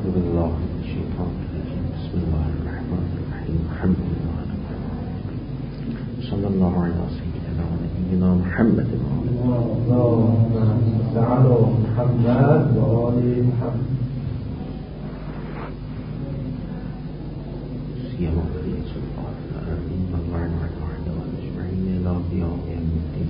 أعوذ بالله من الشيطان الرجيم بسم الله الرحمن الرحيم الحمد لله صلى الله على سيدنا ونبينا محمد اللهم صل على محمد وآل محمد سيما ولي سلطان العالمين والوعد والوعد والأجمعين إلى يوم الدين.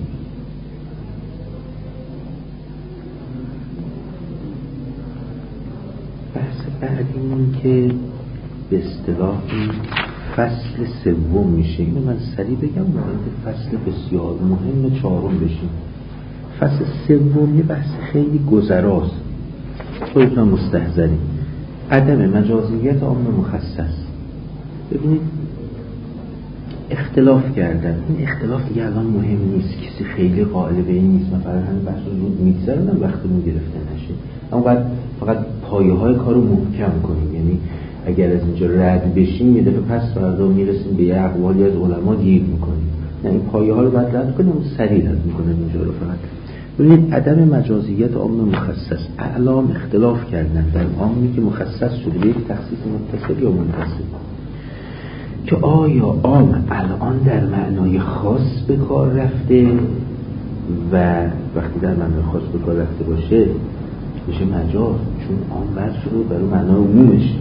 بحث بعدی که به اصطلاح فصل سوم میشه، اینو من سریع بگم وارد فصل بسیار مهم چهارم بشیم. فصل سوم یه بحث خیلی گذراست، خودتون مستحضرین. عدم مجازیت عام مخصص. ببینید اختلاف کردن، این اختلاف دیگه الان مهم نیست، کسی خیلی قائل به این نیست، مثلا همین بحث رو زود میگذرونم وقتمون گرفته نشه، اما بعد فقط پایه های کارو محکم کنیم. یعنی اگر از اینجا رد بشیم یه دفعه پس فردا میرسیم به یه اقوالی از علما گیر میکنیم، نه این پایه ها رو باید رد کنیم، سریع رد میکنیم اینجا رو. فقط ببینید عدم مجازیت عام مخصص. اعلام اختلاف کردن در عامی که مخصص شده به یک تخصیص متصل یا منفصل، که آیا عام الان در معنای خاص به کار رفته و وقتی در معنای خاص به کار رفته باشه میشه مجاز، چون عام وضع شده برای معنای عمومش.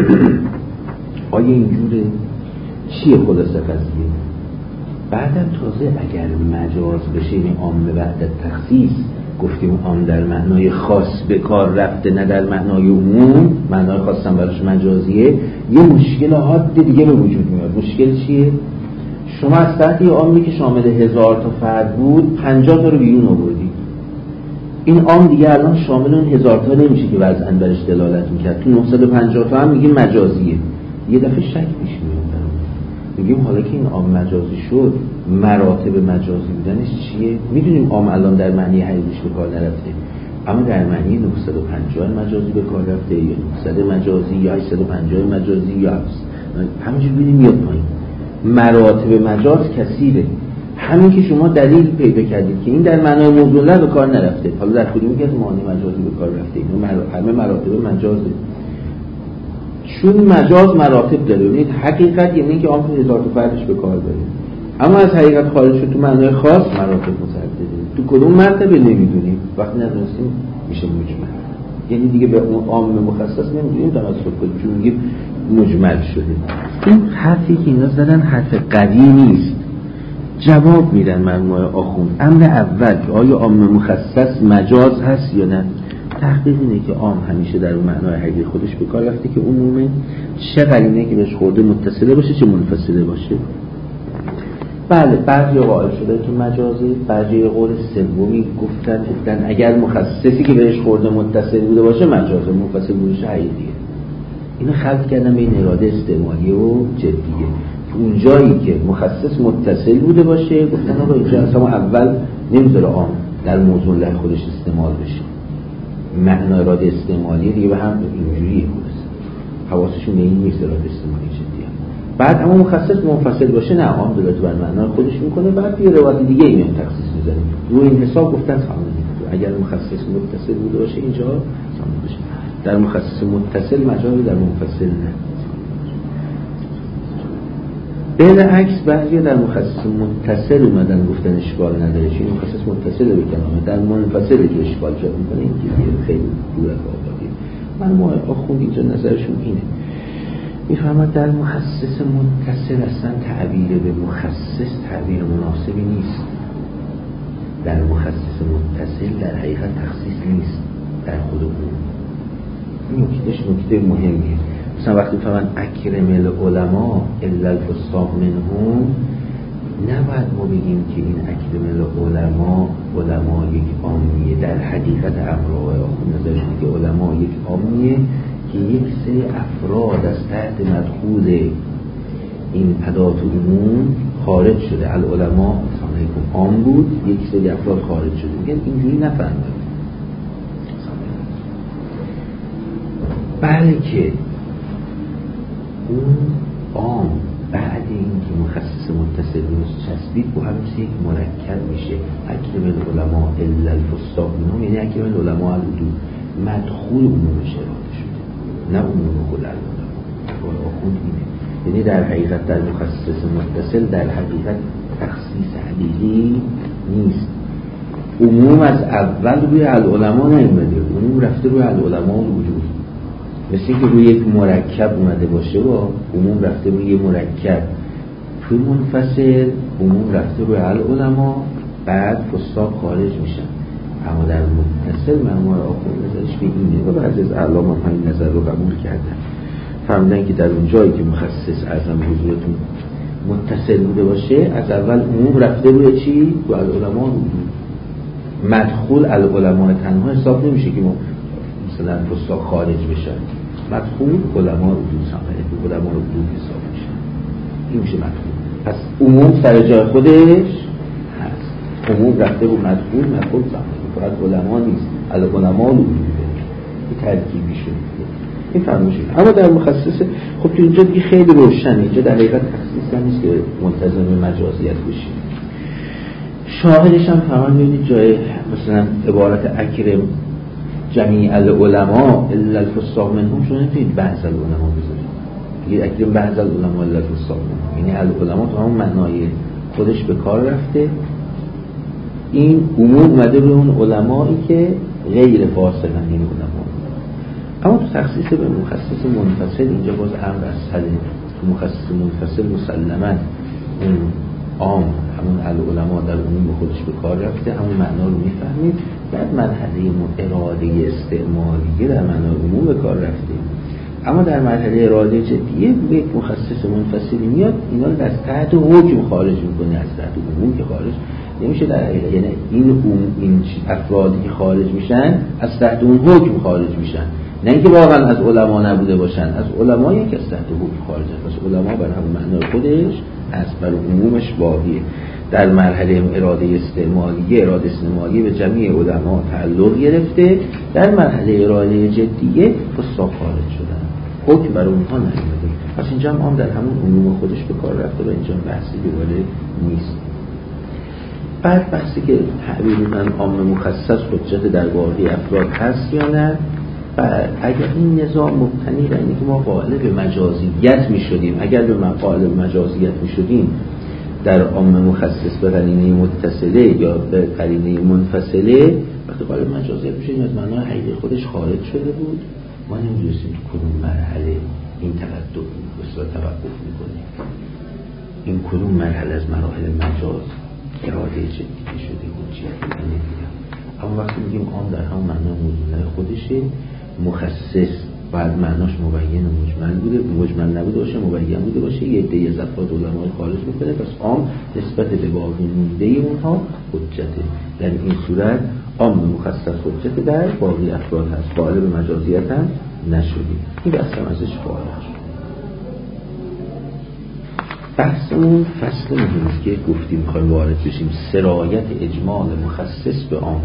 آیا اینجوره؟ چیه خلاصه قضیه؟ بعدم تازه اگر مجاز بشه، این عام بعد تخصیص گفتیم عام در معنای خاص به کار رفته نه در معنای عموم، معنای خاصم براش مجازیه، یه مشکل حاد دیگه به وجود میاد. مشکل چیه؟ شما از تحت یه عامی که شامل 1000 تا فرد بود 50 تا رو بیرون آوردی، این عام دیگه الان شامل اون 1000 تا نمیشه که وضعاً برش دلالت میکرد، تو 950 تا هم میگیم مجازیه. یه دفعه شک پیش میاد، میگیم حالا که این عام مجازی شد مراتب مجازی بودنش چیه؟ میدونیم عام الان در معنی حقیقیش به کار نرفته، اما در معنی 950 مجازی به کار رفته یا 900 مجازی یا 850 مجازی یا همینجور ببینیم میاد پایین. مراتب مجاز کثیره. همین که شما دلیل پیدا کردید که این در معنای موضوع به کار نرفته، حالا در کدوم که از معانی مجازی به کار رفته، اینو همه مراتب مجازه. چون مجاز مراتب داره، ببینید حقیقت یعنی که عام 1000 تا فردش به کار داره، اما از حقیقت خارج شد تو معنای خاص مراتب متعدده. تو کدوم مرتبه نمیدونیم، وقتی ندونستیم میشه مجمل. یعنی دیگه به اون عام مخصص نمیدونیم تمسک کنیم، چون میگیم مجمل شده. این حرفی که اینا زدن حرف قوی نیست. جواب میدن مرموم آخوند. امر اول که آیا عام مخصص مجاز هست یا نه؟ تحقیق اینه که عام همیشه در اون معنای حقیقی خودش به کار رفته که عمومه، چه قرینه که بهش خورده متصله باشه چه منفصله باشه. بله بعضی قائل شده که مجازه، بعضی قول سومی گفتن اگر مخصصی که بهش خورده متصل بوده باشه مجازه، منفصل بودش حقیقیه. اینو خلط کردن بین اراده استعمالی و جدیه. اون جایی که مخصص متصل بوده باشه گفتن آقا اینجا اصلا اول نمیذاره عام در موضوع له خودش استعمال بشه، معنی اراده استعمالی دیگه به هم اینجوریه، حواسشون به این نیست اراده استعمالی جدیه. بعد اما مخصص منفصل باشه نه، عام دلالت بر معنای خودش میکنه، بعد یه روایت دیگه اینو تخصیص میذاره. رو این حساب گفتن سامون اگر مخصص متصل بوده باشه اینجا سامون بشه، در مخصص متصل مجاز، در منفصل نه. بالعکس بعضی در مخصص متصل اومدن گفتن اشکال نداره، چون مخصص متصل به کلامه، در منفصل که اشکال جا میکنه، این که خیلی دور از آبادیه. من آخوند اینجا نظرشون اینه، میفهمد در مخصص متصل اصلا تعبیر به مخصص تعبیر مناسبی نیست. در مخصص متصل در حقیقت تخصیص نیست در خود اون. این نکته مهمیه. مثلا وقتی میفهمن اکرم العلماء الا الفساق منهم، نباید ما بگیم که این اکرم العلماء یک عامیه. در حقیقت امرای آخوند نظرشون که علما یک عامیه که یک سری افراد از تحت مدخول این ادات عموم خارج شده. العلماء عام بود، یک سری افراد خارج شده. میگن اینجوری نفهمید، بلکه اون عام بعد اینکه مخصص متصل روز چسبید با همش یک مرکب میشه. اکرم العلماء الا الفساق منهم، یعنی اکرم العلماء العدول، مدخول عمومش اراده شده. نه عموم کل العلماء. اقوال آخوند اینه، یعنی در حقیقت در مخصص متصل در حقیقت تخصیص حقیقی نیست. عموم از اول روی العلماء نیومده، عموم رفته روی العلماء الوجود. مثل اینکه روی یک مرکب اومده باشه با عموم رفته روی یک مرکب. توی منفصل عموم رفته روی العلماء، بعد فساق خارج میشن. اما در متصل معمار آخوند نظرش به اینه و بعضی از اعلام هم همین نظر رو قبول کردن. فهمیدن که در اون جایی که مخصص ارزم حضورتون متصل بوده باشه، از اول عموم رفته روی چی؟ روی العلماء الوجود. مدخول العلماء تنها حساب نمیشه که مثلا فساق خارج بشن. مدخول علماء وجود سامنه، علماء وجود حساب میشه. این میشه مدخول. پس عموم سر جای خودش هست، عموم رفته رو مدخول سامنه، فقط علماء نیست، علماء وجوده. این ترکیبی شده. این فرموشه. اما در مخصص خب تو اینجا دیگه خیلی روشنه، اینجا در حقیقت تخصیص نیست که منتظم مجازیت بشیم. شاهدش هم فرمان ببینید جای مثلا عبارت اکرم جمیع العلماء الا الفساق منهم، شما نمیتونید بعض العلماء بذارید، دیگه اکرم بعض العلماء الا الفساق منهم، یعنی العلماء تو همون معنای خودش به کار رفته. این عموم اومده به اون علمایی که غیر فاسقن، یعنی علما. اما تو تخصیص به مخصص منفصل اینجا باز امر اسهله. تو مخصص منفصل مسلماً اون عام همون العلماء در عموم به خودش به کار رفته، همون معنا رو میفهمید. بعد مرحله اراده استعمالیه در معنای عموم به کار رفته. اما در مرحله اراده جدیه یک مخصص منفصلی میاد اینا رو از تحت حکم خارج میکنه، از تحت عموم که خارج نمیشه در حقیقت. یعنی این افرادی که خارج میشن از تحت اون حکم خارج میشن، نه اینکه واقعا از علما نبوده باشن، از علمایی که از تحت حکم خارجن. پس علما بر همون معنای خودش از بر عمومش باقیه. در مرحله اراده استعمالیه به جمعی علما تعلق گرفته، در مرحله اراده جدیه فساق خارج شدن، حکم بر اونها نیامده. پس اینجا هم در همون عموم خودش به کار رفته و اینجا بحثی دوباره نیست. بعد بحثی که تعبیر می‌کنن عام مخصص حجت در باقی افراد هست یا نه. و اگر این نظام مبتنی بر اینه که ما قائل به مجازیت می‌شدیم، اگر به قائل به مجازیت می‌شدیم در عام مخصص به قرینه متصله یا به قرینه منفصله، وقتی قائل به مجازیت می‌شدیم از معنای حقیقی خودش خارج شده بود، ما نمی‌دونستیم تو کدوم مرحله این تقدم به توقف می‌کنه، این کدوم مرحله از مراحل مجاز اراده جدی شده حجیت نمی‌دونم. اما وقتی میگیم عام در همون معنای موجودن خودشه، مخصص بعد معناش مبین و مجمل بوده، مجمل نبوده باشه، مبین بوده باشه، یه عده از افراد علمای خارج میکنه. پس عام نسبت به باقی مونده اونها حجته. در این صورت عام مخصص حجت در باقی افراد هست، قائل به مجازیت هم نشدیم. این بحث هم ازش فارغ شد. بحثمون فصل مهمی که گفتیم میخوایم وارد بشیم، سرایت اجمال مخصص به عام.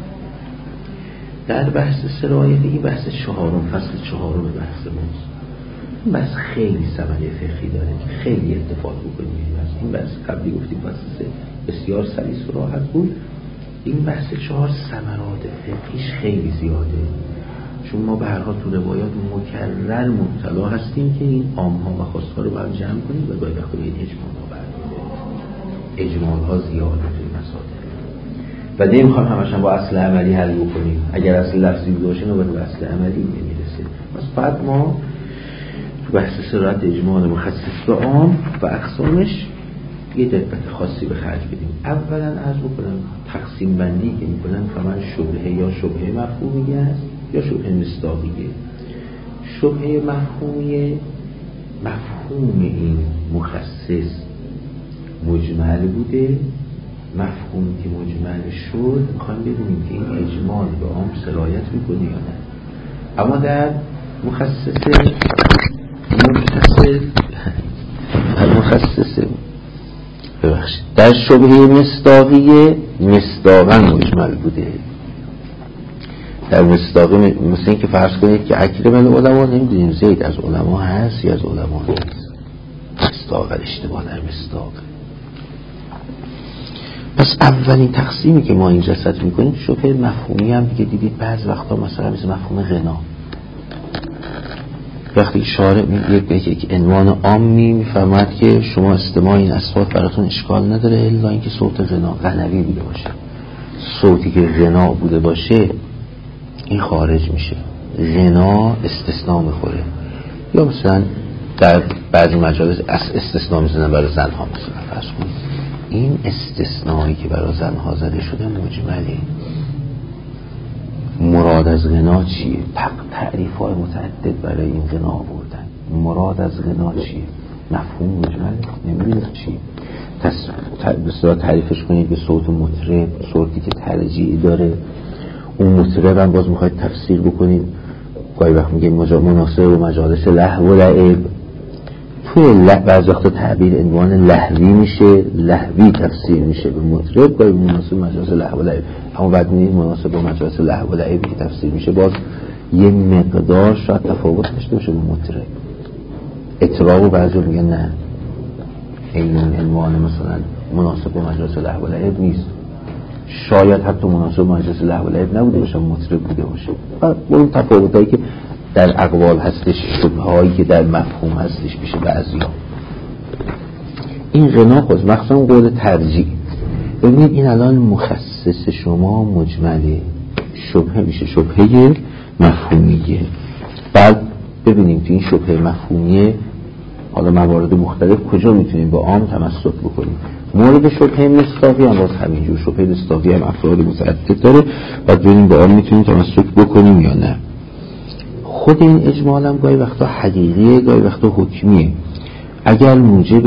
در بحث سرایت، این بحث چهارم، فصل چهارم بحث ماست. این بحث خیلی ثمره فقهی داره که خیلی اتفاق بکنیم. این بحث قبلی گفتیم بحث بسیار سلیس و راحت بود. این بحث چهار ثمرات فقهیش خیلی زیاده، چون ما به هر حال تو روایات مکرر مبتلا هستیم که این عام‌ها و خاص‌ها رو باید جمع کنیم و باید بخواه این اجمال‌ها برمیده. اجمال‌ها زیاده توی مسائل و نمیخوام همش با اصل عملی حل بکنیم. اگر اصل لفظی باشه نوبت به اصل عملی نمیرسه. پس بعد ما تو بحث سرایت اجمال مخصص به عام و اقسامش یه دقت خاصی به خرج بدیم. اولا عرض بکنم تقسیم بندی که میکنن فهمن شبهه یا شبهه مفهومیه است یا شبهه مصداقیه. شبهه مفهومیه، مفهوم این مخصص مجمل بوده، مفهوم که مجمل شد میخوایم ببینیم که این اجمال به عام سرایت میکنه یا نه. اما در مخصص در شبهه مصداقیه مصداقاً مجمل بوده. در مصداقی مثل این که فرض کنید که اکرم العلماء، نمیدونیم زید از علما هست یا از علما نیست. مصداق اشتباه در مصداق. پس اولین تقسیمی که ما این جسد میکنیم شبهه مفهومی هم دیگه دیدید بعض وقتا مثلا مثل مفهوم غنا. وقتی شارع یک عنوان عامی میفهمد که شما استماع این اصوات براتون اشکال نداره الا اینکه صوت غنا غنوی بوده باشه. صوتی که غنا بوده باشه این خارج میشه، غنا استثناء میخوره. یا مثلا در بعضی مجالس استثناء میزنن برای زنها، مثلا فرض کنید این استثنایی که برای زنها زده شده مجمله. مراد از غنا چیه؟ تعریف های متعدد برای این غنا آوردن. مراد از غنا چیه؟ مفهوم مجمله، نمیدونید چیه. بسیار تعریفش کنید به صوت مطرب، صوتی که ترجیع داره. اون مطرب هم باز میخواید تفسیر بکنید، گاهی وقت میگه مناسب و مجالس لهو و لعب. توی بعضی وقتا تعبیر عنوان لهوی میشه، لهوی تفسیر میشه به مطرب، گاهی مناسب مجالس لهو و لعب. اما بعد میگه مناسب با مجالس لهو و لعبی که تفسیر میشه باز یه مقدار شاید تفاوت داشته باشه با مطرب. اطراب و بعضی میگه نه، این عنوان مثلا مناسب با مجالس لهو و لعب نیست، شاید حتی مناسب مجلس لهو و لعب نبوده باشه، مطرب بوده باشه. و اون تفاوتایی که در اقوال هستش، شبههایی که در مفهوم هستش میشه بعضیا. این غنا خود مخصوصا قول ترجیح. ببینید این الان مخصص شما مجمله، شبهه میشه شبهه مفهومیه. بعد ببینیم تو این شبهه مفهومیه حالا موارد مختلف کجا میتونیم با عام تمسک بکنیم. مورد شبهه مصداقی هم باز همینجور، شبهه مصداقی هم افراد متعدد داره و ببینیم با عام میتونیم تمسک بکنیم یا نه. خود این اجمال هم گاهی وقتا حقیقیه، گاهی وقتا حکمیه. اگر موجب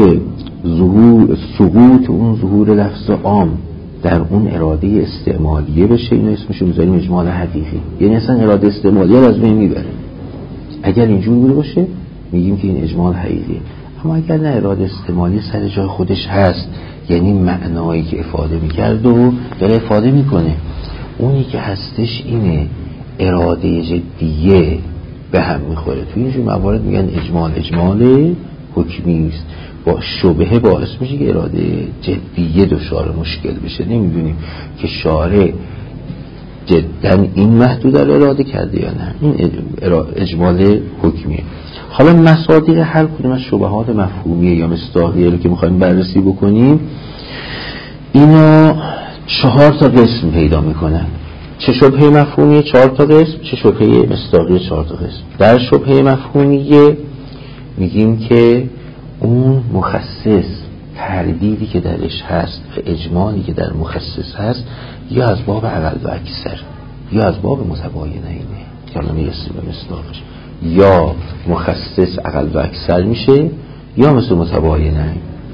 سقوط اون ظهور لفظ عام در اون اراده استعمالیه بشه، اینو اسمشو میذاریم اجمال حقیقی، یعنی اصلا اراده استعمالیه رو از بین میبره. اگر اینجور بوده باشه میگیم که این اجمال حقیقیه. اما اگر نه، اراده استعمالی سر جای خودش هست، یعنی معنایی که افاده میکرد و داره افاده میکنه، اونی که هستش اینه اراده جدیه به هم میخوره. توی اینجور موارد میگن اجمال حکمی است. با شبهه باعث میشه که اراده جدیه دچار مشکل بشه. نمیدونیم که شارع جدا این محدود اراده کرده یا نه. این اجمال حکمیه. حالا مصادیق هر کدوم از شبهات مفهومیه یا مصداقیه رو که میخوایم بررسی بکنیم، اینا 4 تا قسم پیدا میکنن. چه شبهه مفهومیه 4 تا قسم، چه شبهه مصداقیه 4 تا قسم. در شبهه مفهومیه میگیم که اون مخصص تردیدی که درش هست و اجمالی که در مخصص هست یا از باب اقل و اکثر یا از باب متباینه اینه که الان میرسیم به مصداقش. یا مخصص اقل و اکثر میشه یا مثل متباینه.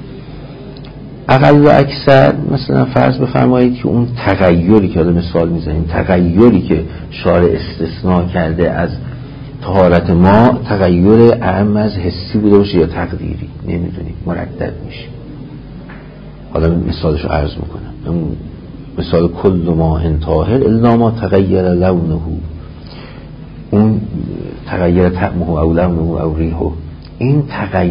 اقل و اکثر مثلا فرض بفرمایید که اون تغییری که الان مثال میزنیم، تغییری که شارع استثناء کرده از طهارت ما تغییر اعم از حسی بوده باشه یا تقدیری، نمیدونیم، مردد میشه. حالا مثالشو عرض میکنم. مثال کل ما انطاهر الا ما تغییر لونه، اون تغییر طعمه او لونه او ریحه. این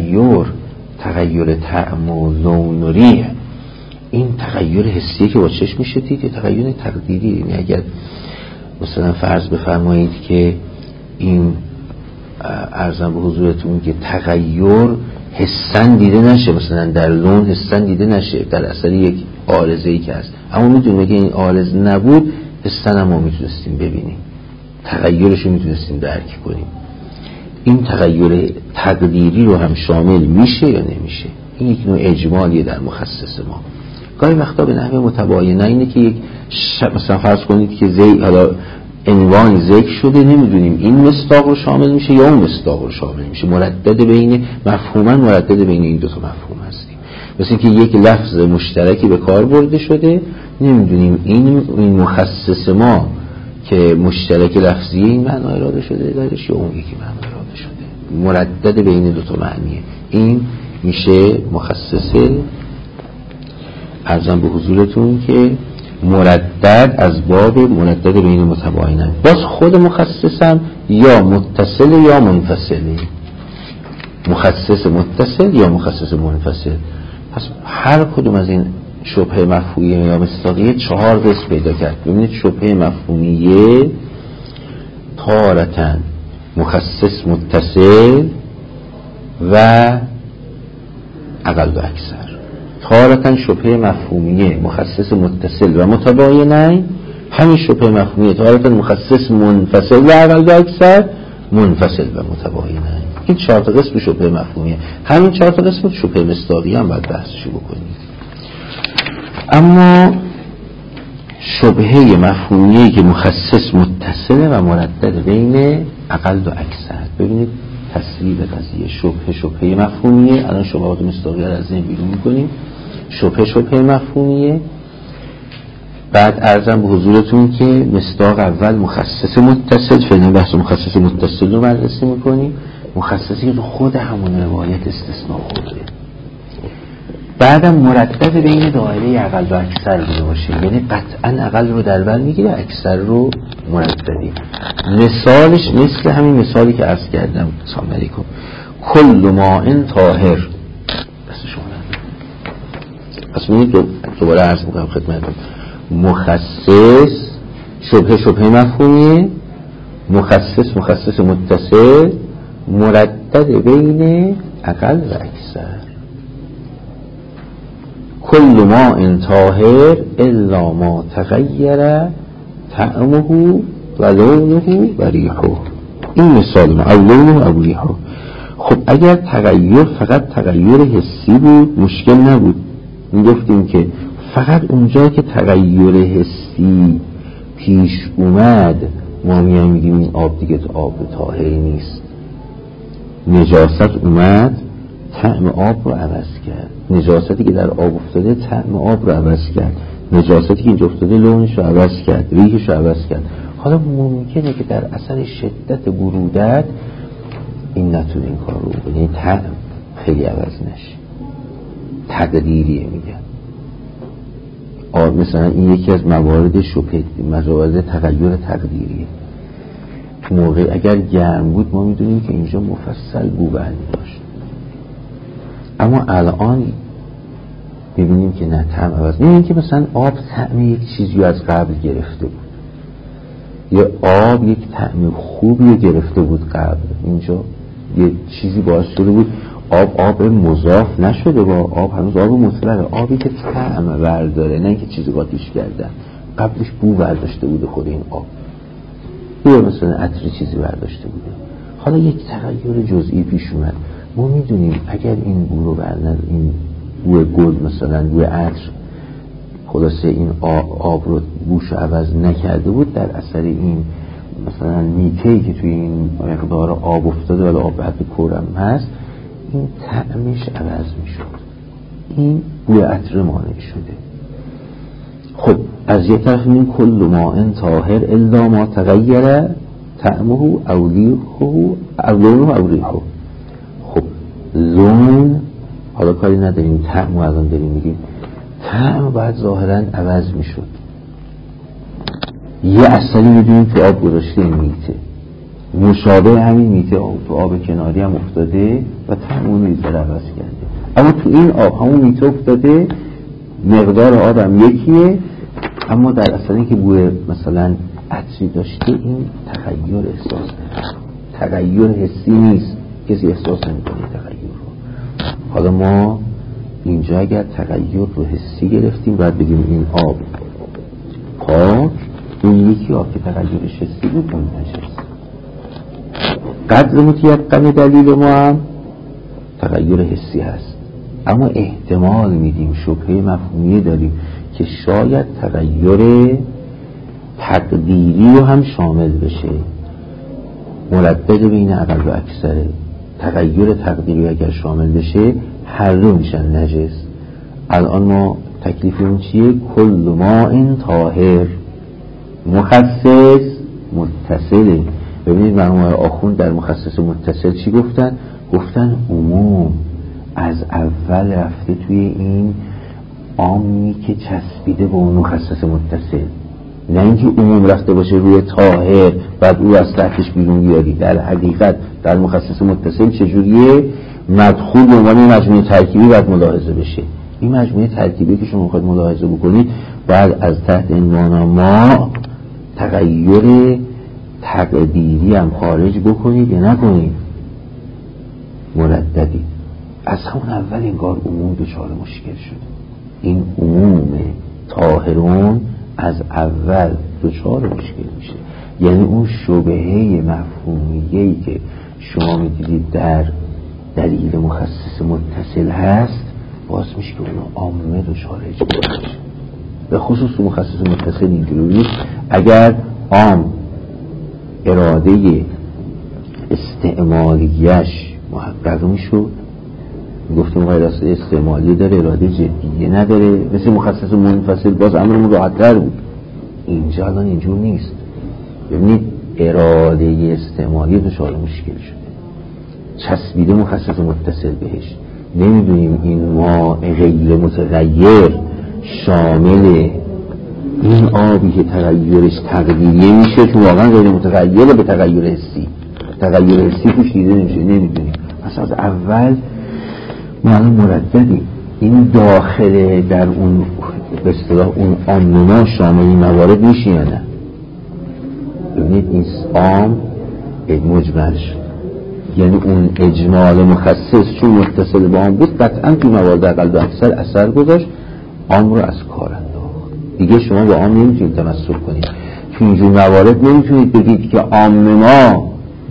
تغییر طعم و لون و ریح، این تغییر حسیه که با چشم میشه دید، تغییر تقدیری. یعنی اگر مثلا فرض بفرمایید که این عرضم به حضورتون که تغییر حسن دیده نشه، مثلا در لون حسن دیده نشه در اثر یک عارضه‌ای که هست، اما میدونیم که این عارض نبود حسن هم ما میتونستیم ببینیم، تغییرش رو میتونستیم درک کنیم. این تغییر تقدیری رو هم شامل میشه یا نمیشه؟ این یک نوع اجمالیه در مخصص ما. گاهی وقتا به نحو متباینه اینه که یک مثلا فرض کنید که حالا عنوان ذکر شده، نمیدونیم این مصداق رو شامل میشه یا اون مصداق رو شامل میشه، مردد بین مفهوما مردد بین این دو تا مفهوم هستیم. مثل که یک لفظ مشترکی به کار برده شده، نمیدونیم این مخصص ما که مشترک لفظیه این معنا اراده شده درش یا اون یکی معنا اراده شده، مردد بین دو تا معنیه. این میشه مخصصه عرضم به حضورتون که مردد از باب مردد بین متباینن. باز خود مخصصم یا متصل یا منفصله، مخصص متصل یا مخصص منفصل. پس هر کدوم از این شبهه مفهومیه یا مصداقیه 4 قسم پیدا کرد. ببینید شبهه مفهومیه تارتن مخصص متصل و اقل و اکثر. تارتاً شبهه مفهومیه مخصص متصل و متباینه، همین شبهه مفهومیه تارتاً مخصص منفصل و اقل و اکثر، منفصل و متباینه. این 4 تا قسم شبهه مفهومیه. همین 4 تا قسم شبهه مصداقی هم باید بحثشو بکنیم. اما شبهه مفهومیه که مخصص متصل و مردد بین اقل و اکثر. ببینید تصویر قضیه شبهه مفهومیه. الان شبهات مصداقی رو از ذهن بیرون می‌کنیم. شبهه مفهومیه. بعد عرضم به حضورتون که مصداق اول مخصص متصل، فعلا بحث مخصص متصل رو بررسی می‌کنیم. مخصصی که خود همون روایت استثناء خورده. بعدم مردد بین دایره اقل و اکثر بوده باشه، یعنی قطعا اقل رو در بر میگیره، اکثر رو مرددی. مثالش مثل همین مثالی که عرض کردم. سلام علیکم. کل ماء طاهر. بس شما پس ببینید دوباره عرض میکنم خدمتتون. مخصص شبهه مفهومی، مخصص متصل، مردد بین اقل و اکثر. کل ماء طاهر الا ما تغیر طعمه و لونه و ریحه. این مثال ما، او لونه و ریحه. خب اگر تغییر فقط تغییر حسی بود مشکل نبود. میگفتیم که فقط اونجا که تغییر حسی پیش اومد ما میگیم این آب دیگه آب طاهری نیست. نجاست اومد طعم آب رو عوض کرد. نجاستی که در آب افتاده طعم آب رو عوض کرد. نجاستی که اینجا افتاده لونش رو عوض کرد، ریحش رو عوض کرد. حالا ممکنه که در اثر شدت برودت این نتونه این کار رو بکنه، یعنی طعم خیلی عوض نشه. تقدیریه میگن. مثلا این یکی از موارد شبهه، موارد تغییر تقدیریه. موقع اگر گرم بود ما میدونیم که اینجا مفصل بو بندی داشت، اما الان میبینیم که نه، طعم عوض. میبینیم که مثلا آب طعم یک چیزی از قبل گرفته بود، یا آب یک طعم خوبی گرفته بود قبل. اینجا یه چیزی باعث شده بود آب مضاف نشده، با آب هنوز آب مطلقه، آبی که طعم برداره، نه اینکه چیزی قاطیش کردن. قبلش بو برداشته بوده خود این آب، یا مثلا عطر چیزی برداشته بوده. حالا یک تغییر جزئی پیش اومد. ما میدونیم اگر این بو رو این بو گل مثلا بو عطر خلاصه این آب رو بوش عوض نکرده بود، در اثر این مثلا میتهی که توی این مقدار آب افتاده ولی آب به حد کورم هست، این طعمش عوض میشد، این بو عطر مانع شده. خب از یک طرف این کل ماء طاهر الا ما تغیر طعمه او لونه او ریحه. خب لون حالا کاری نداریم، طعم رو الان داریم میگیم، طعم باید ظاهرا عوض میشد. یه اصلی میدونیم که آب گذاشته این میته، مشابه همین میته تو آب کناری هم افتاده و طعم اون میته رو عوض کرده، اما تو این آب همون میته افتاده، مقدار آدم یکیه، اما در اصل این که بوی مثلا عطری داشته این تغییر احساس نمیشه، تغییر حسی نیست، کسی احساس نمیکنه تغییر رو. حالا ما اینجا اگر تغییر رو حسی گرفتیم باید بگیم این آب پاک، اون یکی آب که تغییرش حسی بود اون نجس. قدر متیقن دلیل ما هم تغییر حسی هست، اما احتمال میدیم، شبهه مفهومی داریم که شاید تغییر تقدیری رو هم شامل بشه، مردد بین اقل و اکثره. تغییر تقدیری اگر شامل بشه هر دو میشن نجس. الان ما تکلیفمون چیه؟ کل ماء طاهر مخصص متصل. ببینید مرحوم آخوند در مخصص متصل چی گفتن؟ گفتن عموم از اول رفته توی این عامی که چسبیده به اون مخصص متصل، نه اینکه عموم رفته باشه روی طاهر بعد او از تحتش بیرون بیاری. در حقیقت در مخصص متصل چجوریه؟ مدخول به عنوان مجموعه ترکیبی باید ملاحظه بشه. این مجموعه ترکیبی که شما میخواید ملاحظه بکنید باید از تحت عنوان ما تغییر تقدیری هم خارج بکنید یا نکنید، مرددی. از همون اول انگار عموم دچار مشکل شده. این عموم طاهرون از اول دچار مشکل میشه. یعنی اون شبهه مفهومیه‌ای که شما میدیدید در دلیل مخصص متصل هست، باز میشه که اون عامه دچار اجمال میشه. به خصوص مخصص متصل اینجوری اگر عام اراده استعمالیش محقق میشد، گفتیم غیر از استعمالی داره، اراده جدیه نداره، مثل مخصص منفصل باز امرمون راحت تر بود. اینجا الان اینجور نیست. ببینید اراده استعمالی دچار مشکل شده، چسبیده مخصص متصل بهش. نمیدونیم این ما غیر متغیر شامل این آبی که تغییرش تقدیریه میشه، چون واقعا غیر متغیره به تغییر حسی، تغییر حسی توش دیده نمیشه، نمیدونیم. پس از اول ما الان مرددیم. این داخل در اون به اصطلاح اون عامه شامل این موارد میشه یا نه؟ ببینید این عام مجمل شد، یعنی اون اجمال مخصص چون متصل با عام بود قطعا توی موارد اقل و اکثر اثر گذاشت، عام رو از کار انداخت. دیگه شما با عام نمیتونید تمسک کنید. تو اینجور موارد نمیتونید بگید که عام ما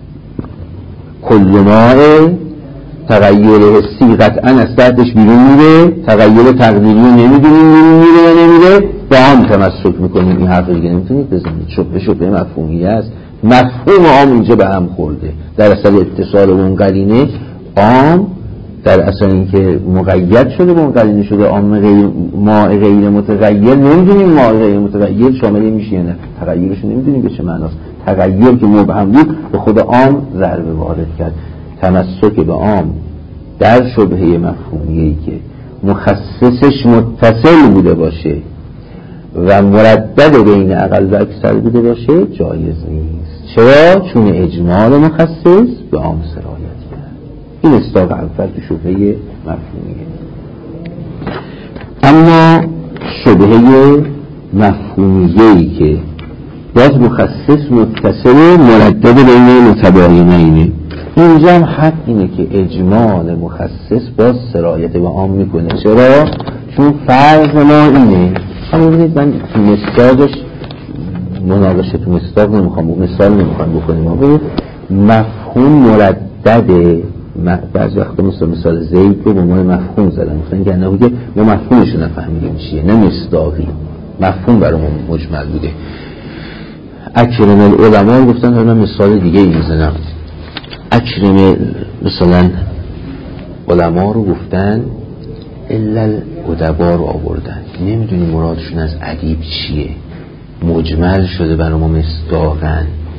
کل ماه تغییر حسی قطعا از تحتش بیرون میره، تغییر تقدیری نمیدونیم بیرون میره یا نمیره، با عام تمسک میکنیم. این حرف دیگه نمیتونید بزنید. شبه مفهومی است. مفهوم عام اینجا به هم خورده در اصل اتصال و اون قرینه. عام در اصل اینکه مقید شده با اون قرینه شده. عام ما غیر متغیر نمیدونیم ما غیر متغیر شامل میشه یا نه، تغییرش نمیدونیم به چه معناست. تغییر که مبهم بود به خود عام ضربه وارد کرد. تمسک به عام در شبهه مفهومیه‌ای که مخصصش متصل بوده باشه و مردد بین اقل و اکثر بوده باشه جایز نیست. چرا؟ چون اجمال مخصص به عام سرایت کرد. این اصطلاح اول تو شبهه مفهومیه. اما شبهه مفهومیه‌ای که باز مخصص متصل مردد بین متباینینه، اینجا هم حق اینه که اجمال مخصص باز سرایت به عام میکنه. چرا؟ چون فرض ما اینه، اما ببینید من مثالش مناقشه تو مثال نمیخوام بکنیم. ببینید مفهوم مردده، بعضی وقتا مثال زید رو به عنوان مفهوم زدن، مثلا که انه که ما مفهومش رو نفهمیدیم چیه، نه مصداقی، مفهوم برای ما مجمل بوده. اکرم العلماء گفتن من مثال دیگه ای میزنم. اکرم مثلا علما رو گفتن الا الادبا رو آوردن، نمیدونی مرادشون از ادیب چیه، مجمل شده برای ما مصداقاً،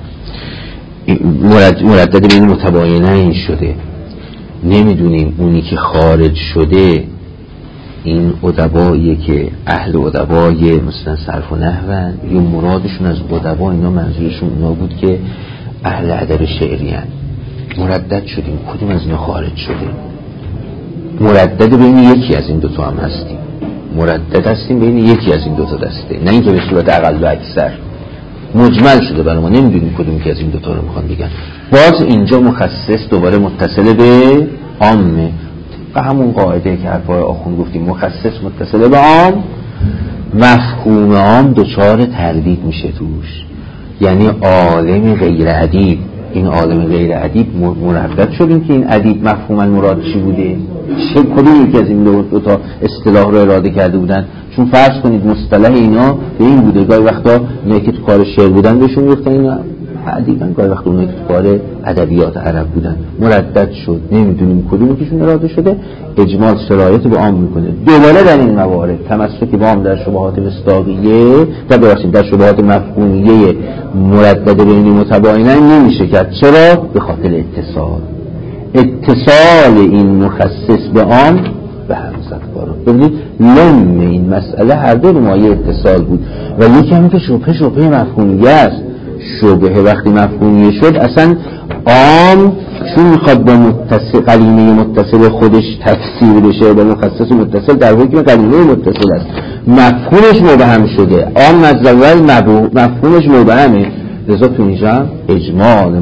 مردد بین متباینین شده، نمیدونیم اونی که خارج شده این ادباییه که اهل ادبای مثلا صرف و نحوند یا مرادشون از ادبا اینا منظورشون اینا بود که اهل ادب شعری هن. مردد شدیم، کدوم از اینا خارج شده؟ مردد بین یکی از این دوتا هم هستیم، مردد هستیم بین یکی از این دوتا دسته، نه اینکه به صورت اقل و اکثر. مجمل شده برای ما، نمیدونیم کدوم که از این دوتا رو میخوان بگن. باز اینجا مخصص دوباره متصل به عامه، و همون قاعده که حرفای آخوند گفتیم مخصص متصل به عام، مفهوم عام دچار تردید میشه توش. یعنی عالم غیر ادیب، این عالم غیر ادیب مردد شدیم که این ادیب مفهوما مراد چی بوده، چه کدوم یکی از این دو تا اصطلاح رو اراده کرده بودن. چون فرض کنید مصطلح اینا به این بوده، گاهی وقتا اونایی که تو کار شعر بودن بهشون گفتن اینا ادیبن، گاهی وقتا اونایی که تو کار ادبیات عرب بودن. مردد شد، نمیدونیم کدوم یکیشون اراده شده، اجمال سرایت به عام میکنه. دوباره در این موارد تمسک به عام در شبهات مصداقیه در شبهات مفهومیه مردد بین متباینین نمیشه کرد. چرا؟ به خاطر اتصال این مخصص به عام به هم زد کارو. ببینید لم این مسئله هر دو مایه اتصال بود و یکی هم که شبهه مفهومیه است. شبهه وقتی مفهومیه شد اصلا عام چون میخواد با قرینه متصل خودش تفسیر بشه با مخصص متصل در حکم قرینه متصل است، مفهومش مبهم شده. عام از اول مفهومش مبهمه، لذا تو اینجا اجمال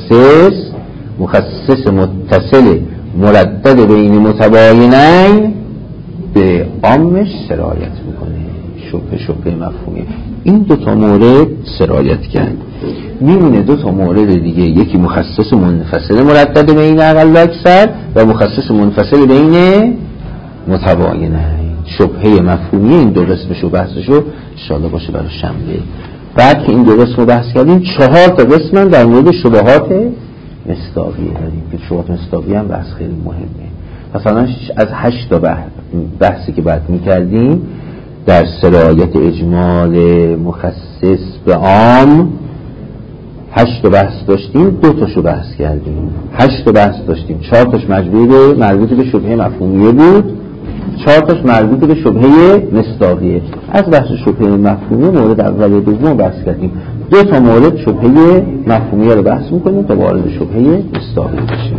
مخصص متصل مردد بین متباینین به عامش سرایت میکنه. شبهه مفهومی این دو تا مورد سرایت کرد. میمونه دو تا مورد دیگه، یکی مخصص منفصل مردد بین اقل و اکثر و مخصص منفصل بین متباینین. شبهه مفهومی این دو قسمشو بحثشو ان شاءالله باشه برای شنبه. بعد که این دو قسمو بحث کردیم 4 تا قسم در مورد شبهات مصداقیه داریم که شبهات مصداقیه هم بحث خیلی مهمه. مثلا از 8 تا بحثی که بعد میکردیم در سرایت اجمال مخصص به عام 8 تا بحث داشتیم، 2 تاشو بحث کردیم. 8 تا بحث داشتیم، 4 تاش مربوط به شبهه مفهومیه بود، 4 تاش مربوط به شبهه مصداقیه. از بحث شبهه مفهومی مورد اول و دوم بحث کردیم. 2 تا مورد شبهه مفهومیه رو بحث میکنیم تا وارد شبهه مصداقیه بشیم.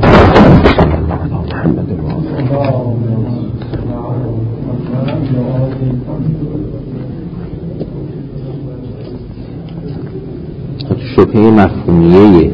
شبهه مفهومیه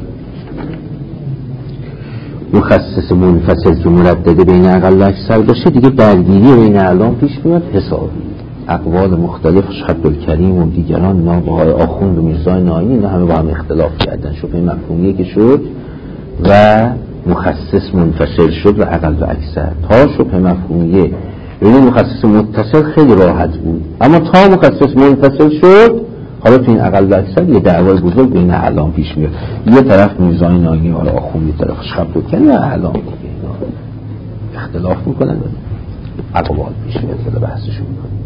مخصص منفصل که مردده بین اقل و اکثر باشه دیگه درگیری بین اعلام پیش میاد حسابی. اقوال مختلف عبدالکریم و دیگران نابهای آخوند و میرزای ناینی اینا همه با هم اختلاف کردن. شبهه مفهومیه که شد و مخصص منفصل شد و اقل و اکثر. تا شبهه مفهومیه بین مخصص متصل خیلی راحت بود، اما تا مخصص منفصل شد حالا تو این اقل و اکثر یه دعوای بزرگ بین اعلام پیش میاد. یه طرف میرزای ناینی و آخوند، یه طرفش عبدالکریم و اعلام اختلاف میکنن، اقوال پیش میاد که بحثشون میکنن.